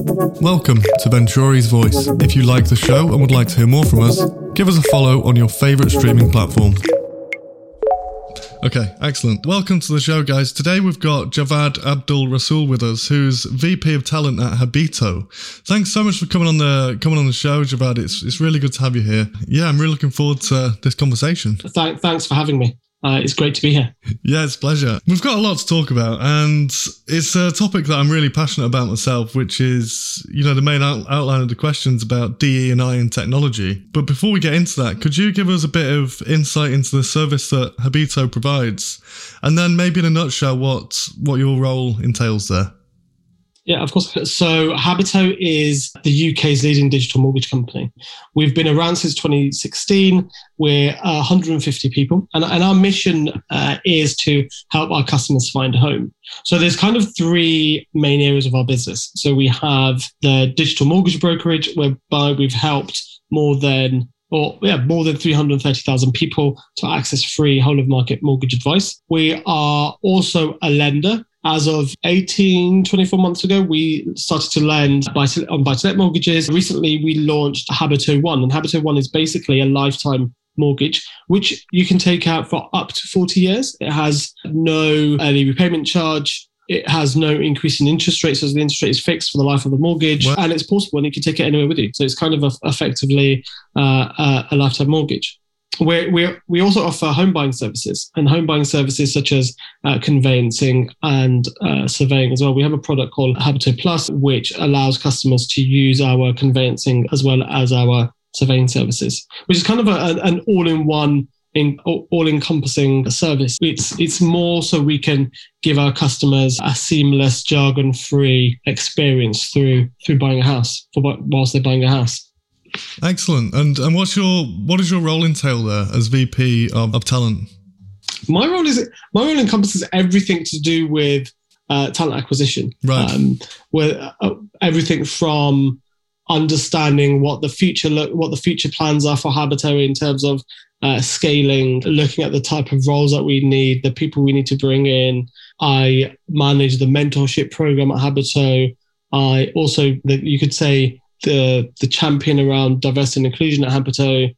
Welcome to Venturi's Voice. If you like the show and would like to hear more from us, give us a follow on your favourite streaming platform. Okay, excellent. Welcome to the show, guys. Today we've got Javad Abdul Rasul with us, who's VP of Talent at Habito. Thanks so much for coming on the show, Javad. It's really good to have you here. Yeah, I'm really looking forward to this conversation. Thanks for having me. It's great to be here. Yeah, it's a pleasure. We've got a lot to talk about, and it's a topic that I'm really passionate about myself, which is, the main outline of the questions about DE&I and technology. But before we get into that, could you give us a bit of insight into the service that Habito provides? And then maybe in a nutshell, what your role entails there? Yeah, of course. So Habito is the UK's leading digital mortgage company. We've been around since 2016. We're 150 people. And our mission is to help our customers find a home. So there's kind of three main areas of our business. So we have the digital mortgage brokerage, whereby we've helped more than 330,000 people to access free whole of market mortgage advice. We are also a lender. As of 24 months ago, we started to lend on buy-to-let mortgages. Recently, we launched Habito One, and Habito One is basically a lifetime mortgage, which you can take out for up to 40 years. It has no early repayment charge. It has no increase in interest rates, as the interest rate is fixed for the life of the mortgage, and it's portable, and you can take it anywhere with you. So it's kind of effectively a lifetime mortgage. We also offer home buying services, and home buying services such as conveyancing and surveying as well. We have a product called Habito Plus, which allows customers to use our conveyancing as well as our surveying services, which is kind of an all-in-one, all-encompassing service. It's more so we can give our customers a seamless, jargon-free experience through buying a house whilst they're buying a house. Excellent. And what does your role entail there as VP of Talent? My role encompasses everything to do with talent acquisition. Right. Everything from understanding what the future plans are for Habito in terms of scaling, looking at the type of roles that we need, the people we need to bring in. I manage the mentorship program at Habito. I also, you could say, the champion around diversity and inclusion at Habito.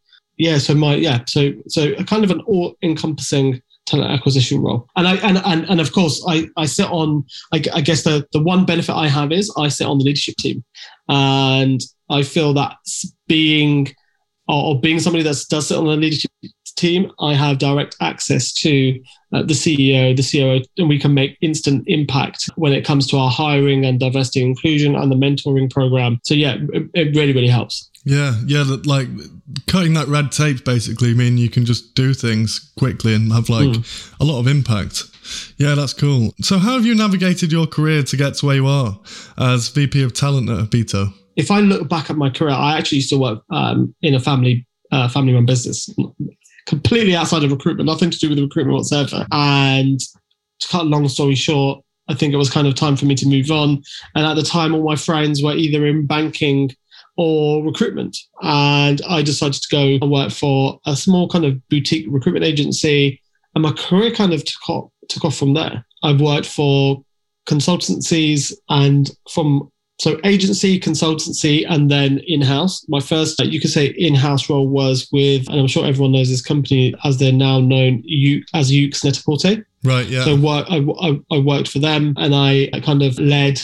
So a kind of an all-encompassing talent acquisition role. And of course, I sit on, I guess the one benefit I have is I sit on the leadership team. And I feel that being somebody that does sit on the leadership team, I have direct access to the CEO, the COO, and we can make instant impact when it comes to our hiring and diversity and inclusion and the mentoring program. So yeah, it really, really helps. Yeah, like cutting that red tape basically mean you can just do things quickly and have a lot of impact. Yeah, that's cool. So how have you navigated your career to get to where you are as VP of Talent at Habito? If I look back at my career, I actually used to work in a family-run business, completely outside of recruitment, nothing to do with recruitment whatsoever. And to cut a long story short, I think it was kind of time for me to move on. And at the time, all my friends were either in banking or recruitment. And I decided to go and work for a small kind of boutique recruitment agency. And my career kind of took off from there. I've worked for consultancies and so agency, consultancy, and then in-house. My first, you could say, in-house role was with, and I'm sure everyone knows this company as they're now known, as Yoox Net-a-Porter. Right, yeah. So I worked for them, and I kind of led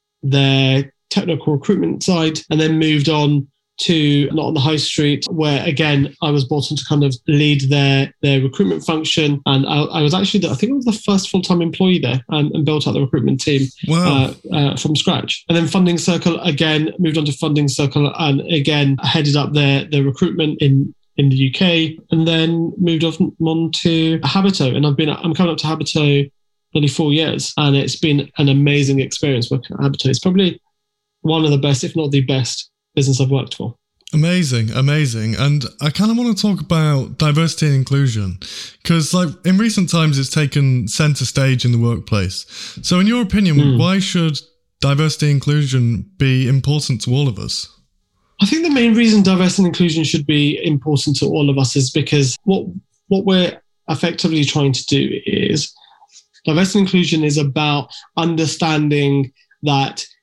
their technical recruitment side, and then moved on to Not on the High Street, where again I was brought on to kind of lead their recruitment function, and I was actually I think I was the first full-time employee there, and built out the recruitment team. Wow. From scratch. And then Funding Circle, again moved on to Funding Circle, and again headed up their recruitment in the UK, and then moved on to Habito, and I'm coming up to Habito nearly 4 years, and it's been an amazing experience working at Habito. It's probably one of the best, if not the best, business I've worked for. Amazing. And I kind of want to talk about diversity and inclusion, because in recent times it's taken center stage in the workplace. So in your opinion, why should diversity and inclusion be important to all of us? I think the main reason diversity and inclusion should be important to all of us is because what we're effectively trying to do is diversity and inclusion is about understanding that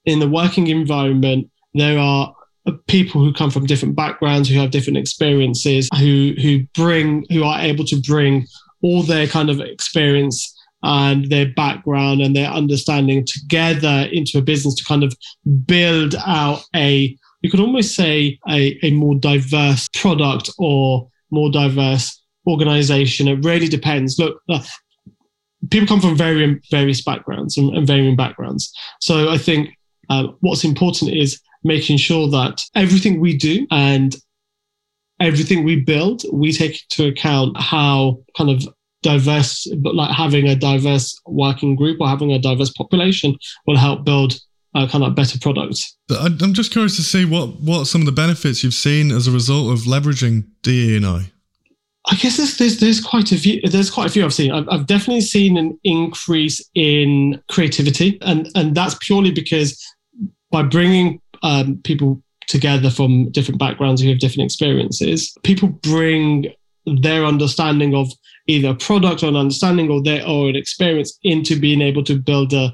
in the working environment, there are people who come from different backgrounds, who have different experiences, who are able to bring all their kind of experience and their background and their understanding together into a business to kind of build out you could almost say a more diverse product or more diverse organization. It really depends. Look, people come from various backgrounds and varying backgrounds. So I think what's important is making sure that everything we do and everything we build, we take into account how kind of diverse, but like having a diverse working group or having a diverse population will help build kind of better products. I'm just curious to see what some of the benefits you've seen as a result of leveraging DE&I. I guess there's quite a few. There's quite a few I've seen. I've definitely seen an increase in creativity, and that's purely because by bringing people together from different backgrounds who have different experiences, people bring their understanding of either a product or an understanding or an experience into being able to build a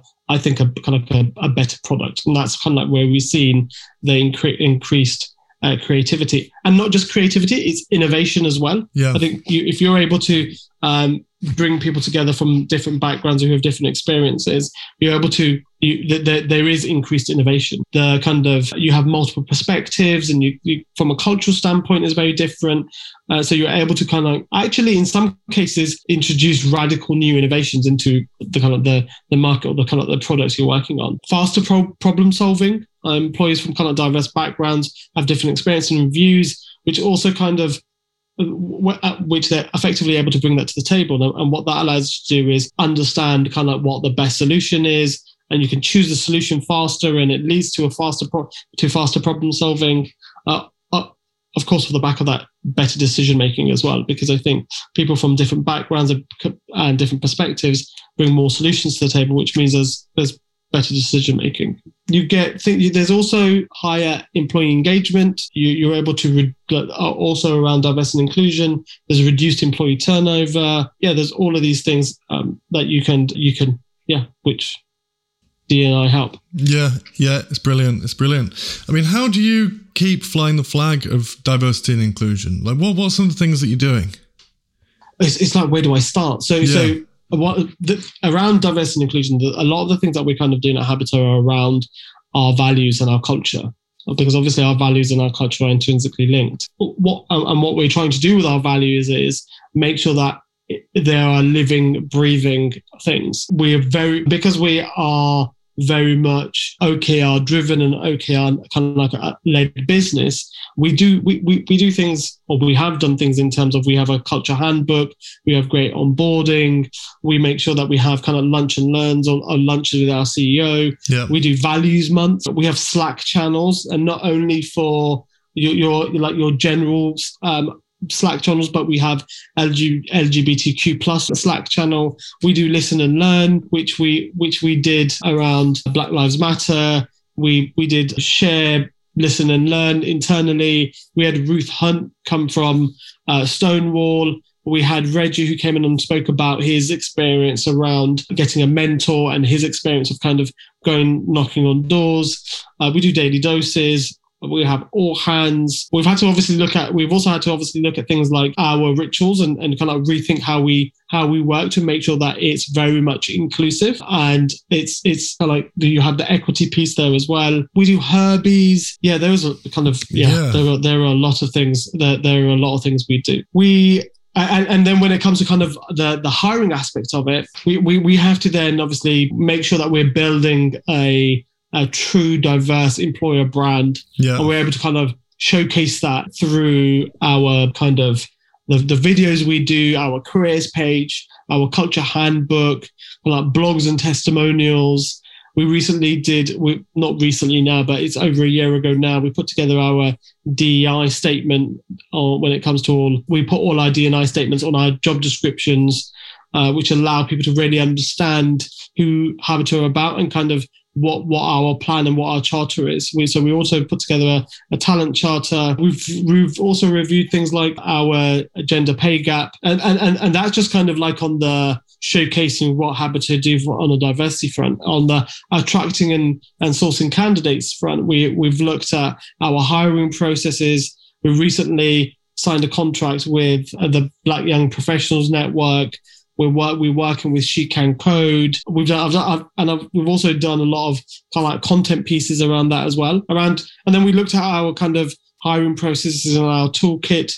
better product, and that's kind of like where we've seen the increased creativity, and not just creativity, it's innovation as well. Yeah. I think if you're able to bring people together from different backgrounds who have different experiences, you're able to, there is increased innovation. The kind of, you have multiple perspectives, and you from a cultural standpoint is very different. So you're able to kind of actually, in some cases, introduce radical new innovations into the kind of the market or the kind of the products you're working on. Faster problem solving. Employees from kind of diverse backgrounds have different experiences and views, which also kind of, which they're effectively able to bring that to the table. And what that allows you to do is understand kind of what the best solution is, and you can choose the solution faster, and it leads to faster problem solving. Of course, for the back of that, better decision making as well, because I think people from different backgrounds and different perspectives bring more solutions to the table, which means there's better decision making. There's also higher employee engagement. You're able to also around diversity and inclusion. There's reduced employee turnover. Yeah, there's all of these things that you can which D&I help. Yeah, it's brilliant. I mean, how do you keep flying the flag of diversity and inclusion? Like, what are some of the things that you're doing? It's like, where do I start? So around diversity and inclusion, a lot of the things that we're kind of doing at Habito are around our values and our culture, because obviously our values and our culture are intrinsically linked. What we're trying to do with our values is make sure that they are living, breathing things. Because we are very much OKR driven and OKR kind of like a led business, we do things, or we have done things in terms of, we have a culture handbook, we have great onboarding, we make sure that we have kind of lunch and learns or lunches with our CEO. Yeah. We do values months. We have Slack channels, and not only for your general Slack channels, but we have LGBTQ plus Slack channel. We do listen and learn, which we did around Black Lives Matter. We did share, listen and learn internally. We had Ruth Hunt come from Stonewall. We had Reggie, who came in and spoke about his experience around getting a mentor and his experience of kind of knocking on doors. We do daily doses. We have all hands. We've also had to obviously look at things like our rituals and kind of rethink how we work to make sure that it's very much inclusive, and it's kind of like you have the equity piece there as well. We do herbies. Yeah, those are kind of There are a lot of things. There are a lot of things we do. And then when it comes to kind of the hiring aspect of it, we have to then obviously make sure that we're building a true diverse employer brand. Yeah. And we're able to kind of showcase that through our kind of the videos we do, our careers page, our culture handbook, like blogs and testimonials. We recently not recently now, but it's over a year ago now, we put together our DEI statement when it comes to we put all our D&I statements on our job descriptions, which allow people to really understand who Habito are about and kind of what our plan and what our charter is. So we also put together a talent charter. We've also reviewed things like our gender pay gap, and that's just kind of like on the showcasing what Habito do on a diversity front. On the attracting and sourcing candidates front, we've looked at our hiring processes. We recently signed a contract with the Black Young Professionals Network. We're working with She Can Code. We've also done a lot of kind of like content pieces around that as well. And then we looked at our kind of hiring processes and our toolkit.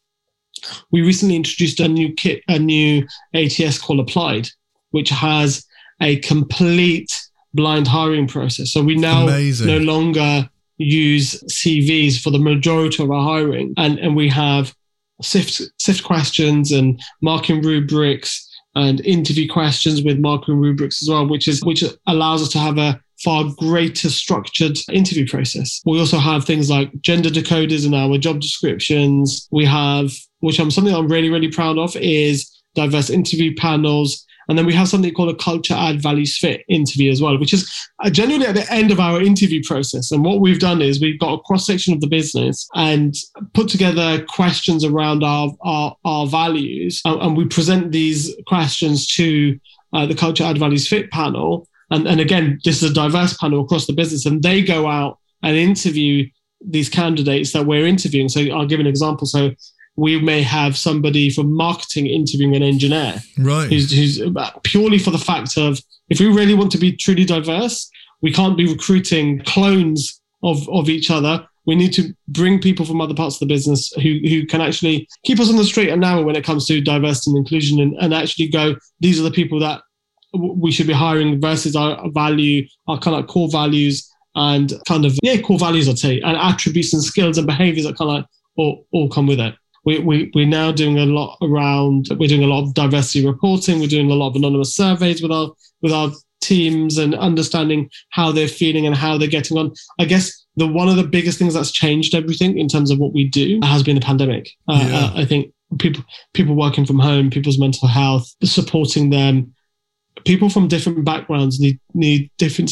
We recently introduced a new ATS called Applied, which has a complete blind hiring process. So we now no longer use CVs for the majority of our hiring, and we have SIFT questions and marking rubrics and interview questions with marking rubrics as well, which allows us to have a far greater structured interview process. We also have things like gender decoders in our job descriptions. We have, something I'm really, really proud of, is diverse interview panels. And then we have something called a culture, add, values, fit interview as well, which is generally at the end of our interview process. And what we've done is we've got a cross-section of the business and put together questions around our values. And we present these questions to the culture, add, values, fit panel. And again, this is a diverse panel across the business, and they go out and interview these candidates that we're interviewing. So I'll give an example. So we may have somebody from marketing interviewing an engineer, right? Who's purely for the fact of, if we really want to be truly diverse, we can't be recruiting clones of each other. We need to bring people from other parts of the business who can actually keep us on the straight and narrow when it comes to diversity and inclusion, and actually go, these are the people that we should be hiring versus our value, our kind of core values and kind of, core values, I'd say, and attributes and skills and behaviors that kind of all come with it. We're now doing a lot of diversity reporting. We're doing a lot of anonymous surveys with our teams and understanding how they're feeling and how they're getting on. I guess one of the biggest things that's changed everything in terms of what we do has been the pandemic. I think people working from home, people's mental health, supporting them. People from different backgrounds need a different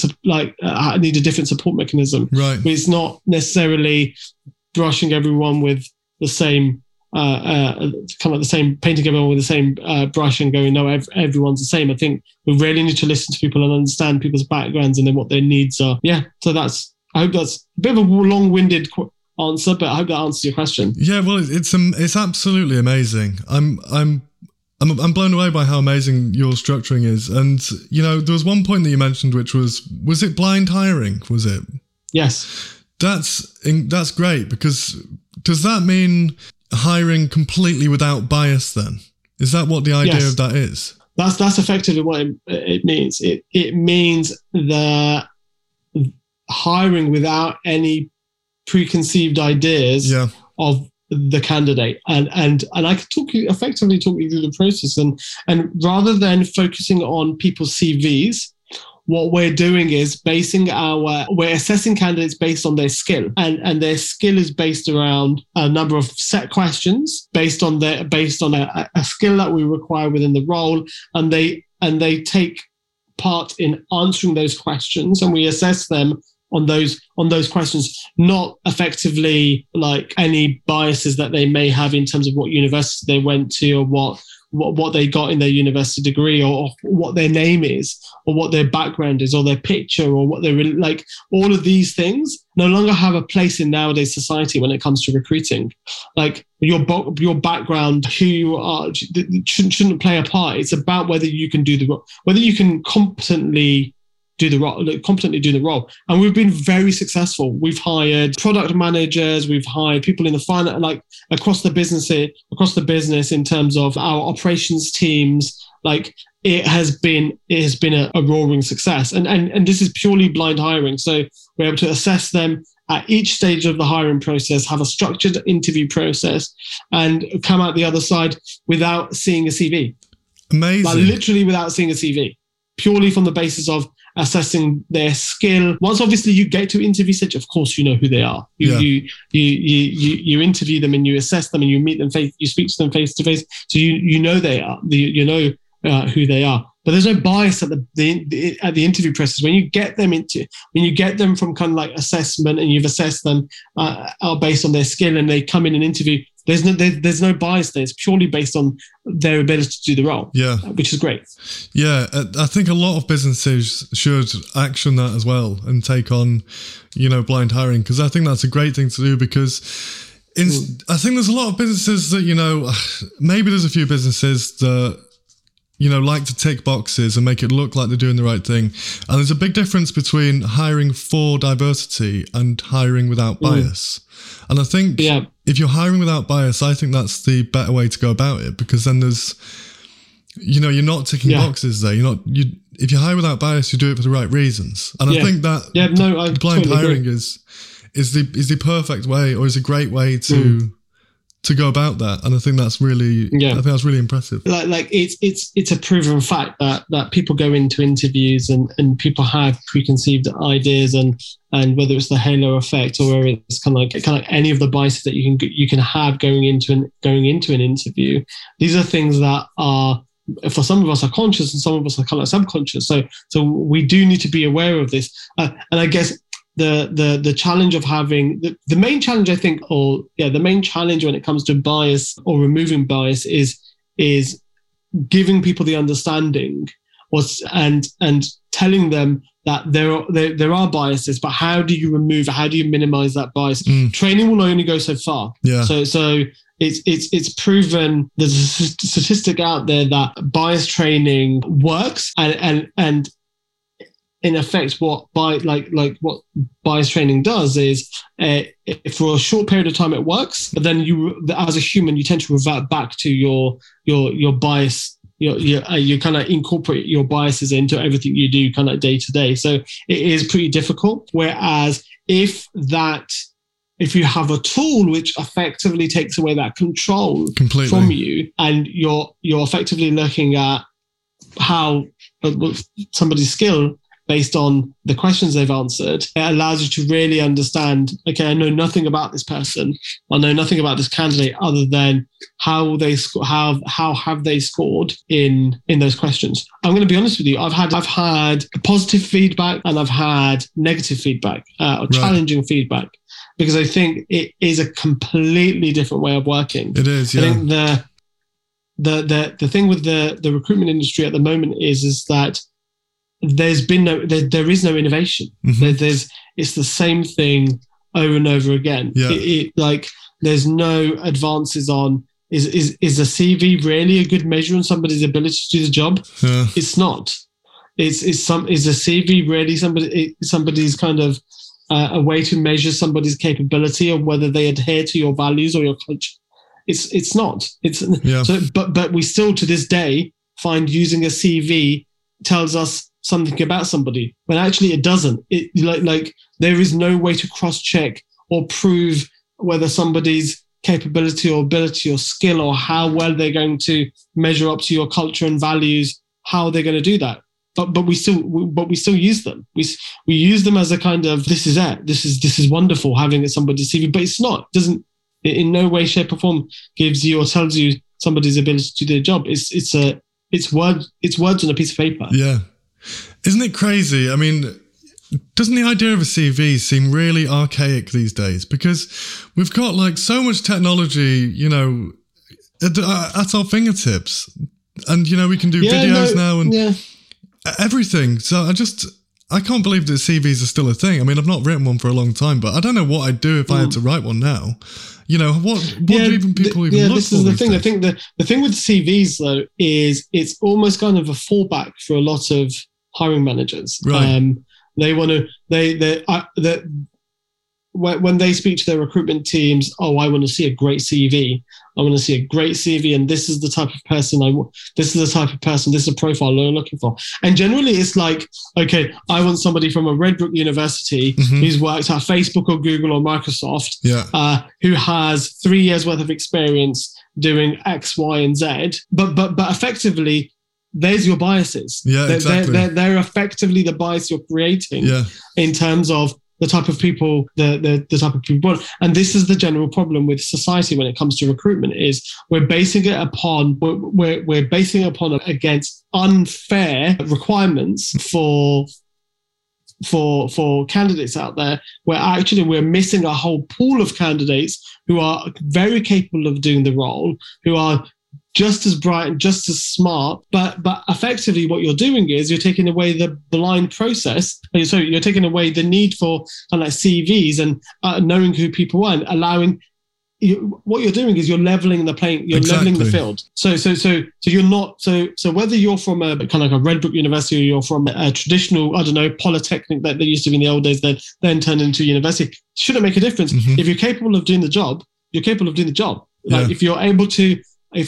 support mechanism. Right. It's not necessarily brushing everyone with the same kind of the same, painting everyone with the same brush and going, no, everyone's the same. I think we really need to listen to people and understand people's backgrounds and then what their needs are. Yeah. So I hope that's a bit of a long-winded answer, but I hope that answers your question. Yeah. Well, it's absolutely amazing. I'm blown away by how amazing your structuring is. And, there was one point that you mentioned, which was it blind hiring? Was it? Yes. That's great, because does that mean hiring completely without bias then? Is that what the idea of that is? That's effectively what it means. It means the hiring without any preconceived ideas of the candidate, and I could effectively talk you through the process, and rather than focusing on people's CVs, what we're doing is we're assessing candidates based on their skill, and their skill is based around a number of set questions based on a skill that we require within the role, and they take part in answering those questions, and we assess them on those questions, not effectively like any biases that they may have in terms of what university they went to, or what they got in their university degree, or what their name is, or what their background is, or their picture, or what they're like. All of these things no longer have a place in nowadays society when it comes to recruiting. Like your background, who you are, shouldn't play a part. It's about whether you can competently do the role. And we've been very successful. We've hired product managers, we've hired people in the finance, like across the business in terms of our operations teams. Like it has been a roaring success. And this is purely blind hiring. So we're able to assess them at each stage of the hiring process, have a structured interview process, and come out the other side without seeing a CV. Amazing. Like literally without seeing a CV, purely from the basis of assessing their skill. Once obviously you get to interview stage, of course you know who they are. You interview them and you assess them and you meet them you speak to them face to face. So you know who they are. but there's no bias at the interview process. When you get them from kind of like assessment, and you've assessed them based on their skill, and they come in and interview, there's no bias there. It's purely based on their ability to do the role. Yeah, which is great. Yeah, I think a lot of businesses should action that as well and take on, blind hiring, because I think that's a great thing to do. Because I think there's a lot of businesses that maybe there's a few businesses that like to tick boxes and make it look like they're doing the right thing. And there's a big difference between hiring for diversity and hiring without bias. And I think if you're hiring without bias, I think that's the better way to go about it, because then there's, you're not ticking boxes there. If you hire without bias, you do it for the right reasons. And I think that blind totally hiring agree. is the perfect way, or is a great way to go about that. And I think that's really, I think that's really impressive. Like it's a proven fact that people go into interviews and people have preconceived ideas, and whether it's the halo effect, or whether it's kind of like any of the biases that you can have going into an interview. These are things that are, for some of us, are conscious, and some of us are kind of subconscious. So we do need to be aware of this. And I guess the challenge of having the main challenge, I think, the main challenge when it comes to bias or removing bias is giving people the understanding and telling them that there are biases, but how do you minimize that bias? Training will only go so far. Yeah. So it's proven, there's a statistic out there that bias training works, and in effect, what bias training does is, for a short period of time it works, but then you, as a human, you tend to revert back to your bias. You kind of incorporate your biases into everything you do, kind of day to day. So it is pretty difficult. Whereas if you have a tool which effectively takes away that control completely from you, and you're effectively looking at how somebody's skill based on the questions they've answered, it allows you to really understand, okay, I know nothing about this person, I know nothing about this candidate other than how have they scored in those questions. I'm going to be honest with you, I've had positive feedback and I've had negative feedback, or challenging feedback, because I think it is a completely different way of working. It is, yeah. I think the thing with the recruitment industry at the moment is that there is no innovation. Mm-hmm. It's the same thing over and over again. Yeah. Like there's no advances on, is a CV really a good measure on somebody's ability to do the job? Yeah. It's not. Is a CV really somebody's kind of a way to measure somebody's capability, or whether they adhere to your values or your culture? It's not. But we still to this day find using a CV tells us something about somebody, when actually it doesn't. It like there is no way to cross-check or prove whether somebody's capability or ability or skill, or how well they're going to measure up to your culture and values, how they're going to do that. But we still use them. We use them as a kind of, this is it. This is wonderful having somebody's CV, but it's not. It doesn't in no way, shape, or form gives you or tells you somebody's ability to do their job. It's words on a piece of paper. Yeah. Isn't it crazy? I mean, doesn't the idea of a CV seem really archaic these days? Because we've got like so much technology, at our fingertips, and we can do videos now and everything. So I can't believe that CVs are still a thing. I mean, I've not written one for a long time, but I don't know what I'd do if I had to write one now. What do even people even look for? This is the thing. I think the thing with CVs though is it's almost kind of a fallback for a lot of hiring managers. Right. They want to when they speak to their recruitment teams, I want to see a great CV. I want to see a great CV, and this is the type of person this is the type of person, this is a profile I'm looking for. And generally it's like, okay, I want somebody from a Redbrook University who's worked at Facebook or Google or Microsoft, who has 3 years worth of experience doing X, Y, and Z. But effectively, there's your biases. Yeah, exactly. They're effectively the bias you're creating in terms of the type of people the type of people want. And this is the general problem with society when it comes to recruitment, is we're basing it upon against unfair requirements for candidates out there, where actually we're missing a whole pool of candidates who are very capable of doing the role, who are just as bright and just as smart, but effectively what you're doing is you're taking away the blind process. So you're taking away the need for kind of like CVs and knowing who people are, and allowing what you're doing is you're leveling the playing, you're leveling the field. So you're not, so whether you're from a kind of like a Redbrook University, or you're from a traditional, I don't know, polytechnic that used to be in the old days that then turned into university, shouldn't make a difference. If you're capable of doing the job, you're capable of doing the job. Like if you're able to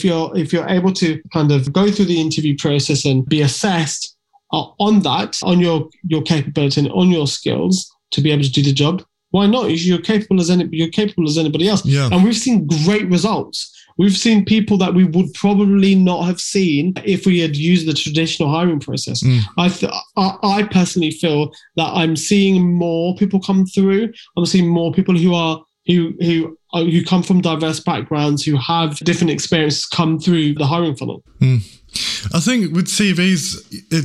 kind of go through the interview process and be assessed on that, on your capability and on your skills to be able to do the job, why not? You're capable as anybody else. Yeah. And we've seen great results. We've seen people that we would probably not have seen if we had used the traditional hiring process. I personally feel that I'm seeing more people come through. I'm seeing more people who come from diverse backgrounds, who have different experiences, come through the hiring funnel. I think with CVs,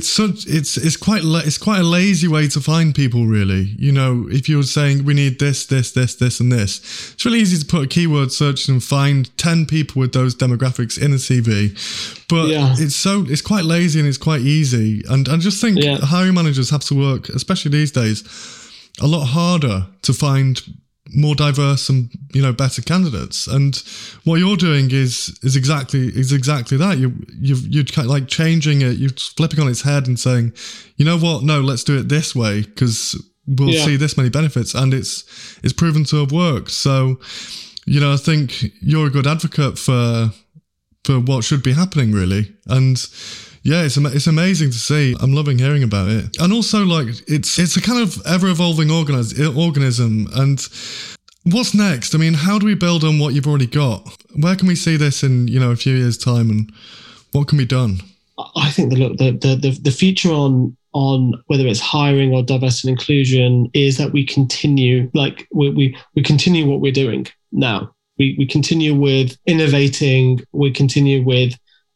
it's quite a lazy way to find people, really. You know, if you're saying we need this, and this, it's really easy to put a keyword search and find 10 people with those demographics in a CV. But it's quite lazy and it's quite easy. And I just think hiring managers have to work, especially these days, a lot harder to find more diverse and, you know, better candidates. And what you're doing is exactly that. You're kind of like changing it, you're flipping on its head and saying, you know what, no, let's do it this way because we'll see this many benefits, and it's proven to have worked. So, you know, I think you're a good advocate for what should be happening, really. And yeah, it's amazing to see. I'm loving hearing about it. And also, like, it's a kind of ever-evolving organism. And what's next? I mean, how do we build on what you've already got? Where can we see this in, you know, a few years' time, and what can be done? I think the future on whether it's hiring or diversity and inclusion is that we continue, like we continue what we're doing now. We continue with innovating. We continue with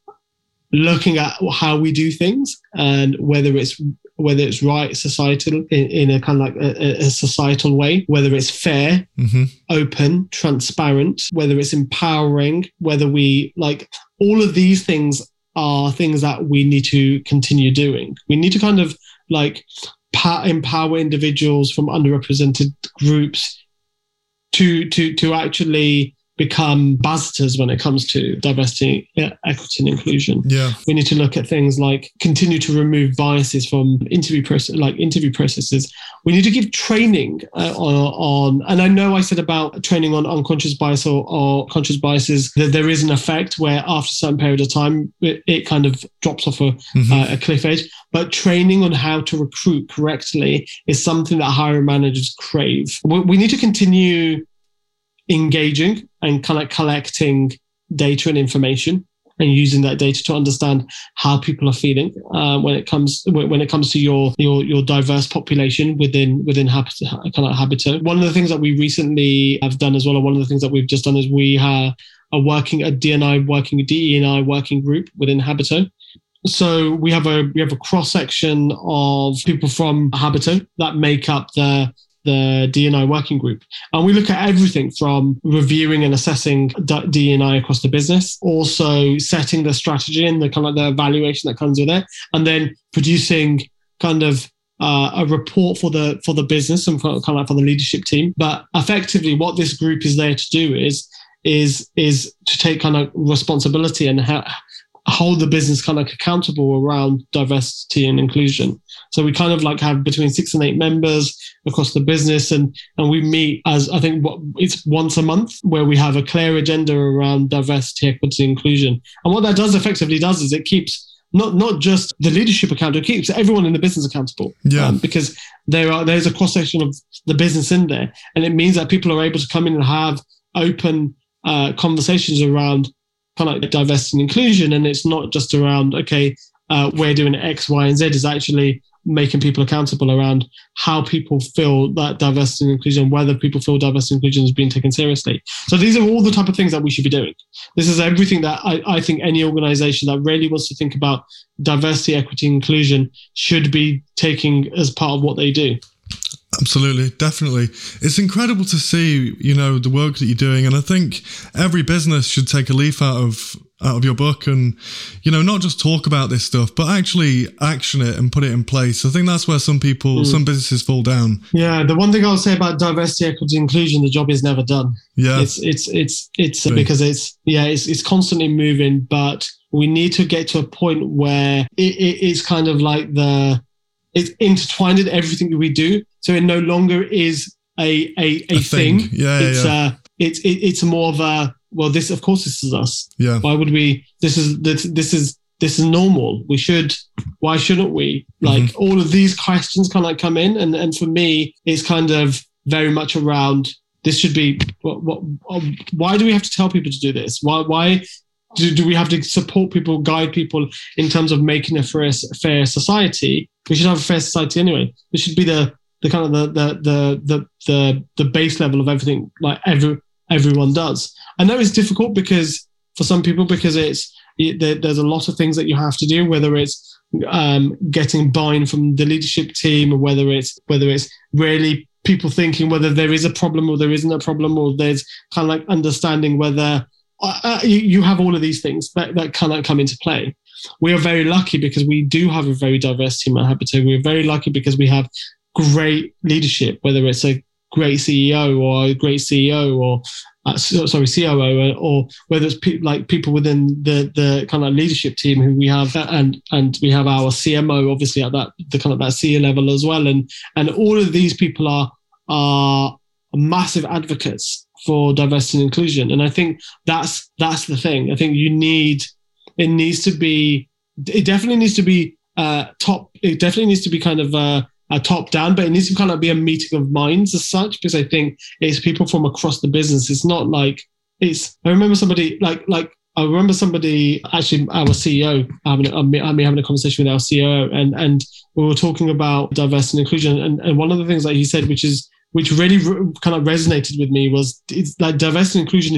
looking at how we do things, and whether it's right societal in a kind of like a societal way, whether it's fair, open, transparent, whether it's empowering, whether we like all of these things are things that we need to continue doing. We need to kind of like empower individuals from underrepresented groups to actually become ambassadors when it comes to diversity, equity, and inclusion. Yeah, we need to look at things like continue to remove biases from interview processes. We need to give training on, and I know I said about training on unconscious bias or conscious biases, that there is an effect where after a certain period of time it kind of drops off a cliff edge. But training on how to recruit correctly is something that hiring managers crave. We need to continue engaging and kind of collecting data and information, and using that data to understand how people are feeling when it comes to your diverse population within Habito. One of the things that we recently have done as well, or one of the things that we've just done, is we have a DE&I working group within Habito. So we have a cross section of people from Habito that make up the D&I working group. And we look at everything from reviewing and assessing D&I across the business, also setting the strategy and the kind of the evaluation that comes with it, and then producing kind of a report for the business and for the leadership team. But effectively what this group is there to do is to take kind of responsibility and hold the business kind of accountable around diversity and inclusion. So we kind of like have between 6 and 8 members across the business, and we meet as I think it's once a month, where we have a clear agenda around diversity, equity, inclusion. And what that effectively does is it keeps not just the leadership accountable, it keeps everyone in the business accountable. Yeah. Because there's a cross section of the business in there, and it means that people are able to come in and have open conversations around kind of like diversity and inclusion. And it's not just around, okay, we're doing X, Y, and Z. Is actually making people accountable around how people feel that diversity and inclusion, whether people feel diversity and inclusion is being taken seriously. So these are all the type of things that we should be doing. This is everything that I think any organization that really wants to think about diversity, equity, inclusion should be taking as part of what they do. Absolutely, definitely. It's incredible to see, the work that you're doing. And I think every business should take a leaf out of your book and, not just talk about this stuff, but actually action it and put it in place. I think that's where some businesses fall down. Yeah. The one thing I'll say about diversity, equity, inclusion, the job is never done. Yeah. It's because it's constantly moving, but we need to get to a point where it's kind of like it's intertwined in everything we do. So it no longer is a thing. It's more of a, well, this is us. Yeah. Why would we? This is normal. Why shouldn't we? Like all of these questions kind of like come in, and for me, it's kind of very much around. This should be. Why do we have to tell people to do this? Why do we have to support people, guide people in terms of making a fair society? We should have a fair society anyway. This should be the kind of the base level of everything, like everyone does. I know it's difficult because for some people, because there's a lot of things that you have to do, whether it's getting buy-in from the leadership team, or whether it's really people thinking whether there is a problem or there isn't a problem, or there's kind of like understanding whether you have all of these things that kind of come into play. We are very lucky because we do have a very diverse team at Habito. We're very lucky because we have great leadership, whether it's a great CEO or a great CEO or COO, or whether it's people within the kind of leadership team who we have, and we have our CMO obviously at that CEO level as well, and all of these people are massive advocates for diversity and inclusion. And I think that's the thing. I think it definitely needs to be top. It definitely needs to be kind of a top down, but it needs to kind of be a meeting of minds as such, because I think it's people from across the business. It's not like I remember somebody actually, our CEO having a conversation with our CEO, and we were talking about diversity and inclusion, and one of the things that he said, which really kind of resonated with me, was it's like diversity and inclusion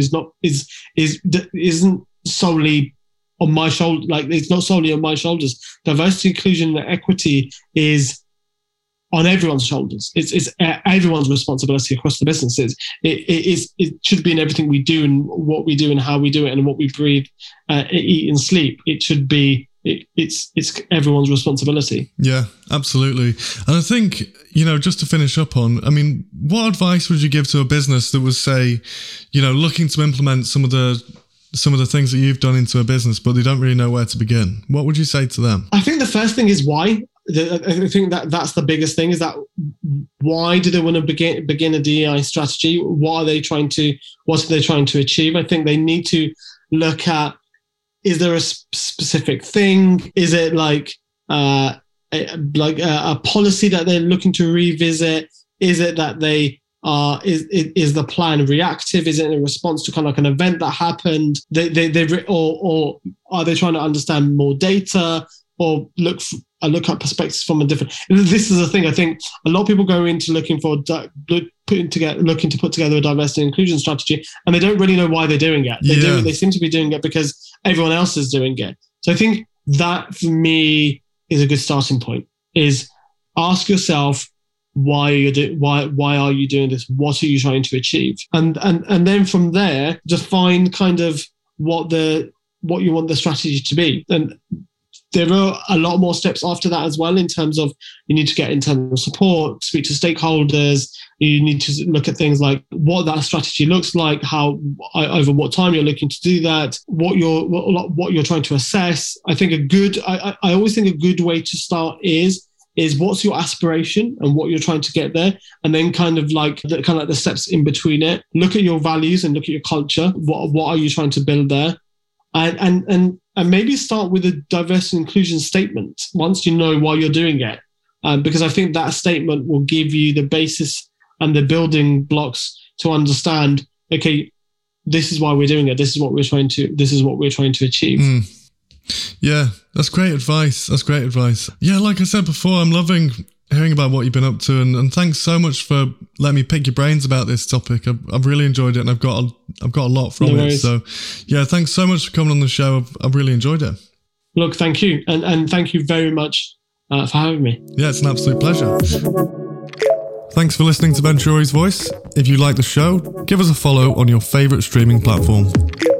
isn't solely on my shoulder. Like, it's not solely on my shoulders. Diversity, inclusion, and equity is on everyone's shoulders. It's everyone's responsibility across the businesses. It should be in everything we do, and what we do, and how we do it, and what we breathe, eat, and sleep. It should be. It's everyone's responsibility. Yeah, absolutely. And I think, just to finish up on, what advice would you give to a business that was, say, looking to implement some of the things that you've done into a business, but they don't really know where to begin? What would you say to them? I think the first thing is why. I think that's the biggest thing, is that why do they want to begin a DEI strategy? What are they trying to achieve? I think they need to look at, is there a specific thing? Is it like a policy that they're looking to revisit? Is it that they are, is the plan reactive? Is it in response to kind of like an event that happened? Or are they trying to understand more data, or look at perspectives from a different? This is the thing. I think a lot of people go into looking to put together a diversity and inclusion strategy, and they don't really know why they're doing it. They seem to be doing it because everyone else is doing it. So I think that, for me, is a good starting point. Is ask yourself, why are you doing this? What are you trying to achieve? And then from there, define kind of what you want the strategy to be. And there are a lot more steps after that as well, in terms of you need to get internal support, speak to stakeholders. You need to look at things like what that strategy looks like, how over what time you're looking to do that, what you're trying to assess. I think I always think a good way to start is what's your aspiration and what you're trying to get there, and then kind of like the steps in between it. Look at your values and look at your culture. What are you trying to build there? And maybe start with a diversity and inclusion statement once you know why you're doing it, because I think that statement will give you the basis and the building blocks to understand, okay, this is why we're doing it. This is what we're trying to achieve. Yeah, That's great advice. Yeah, like I said before, I'm loving hearing about what you've been up to, and thanks so much for letting me pick your brains about this topic. I've really enjoyed it, and I've got a lot from it. So yeah, thanks so much for coming on the show. I've really enjoyed it. Look, thank you, and thank you very much for having me. Yeah, it's an absolute pleasure. Thanks for listening to Venturi's Voice. If you like the show, give us a follow on your favourite streaming platform.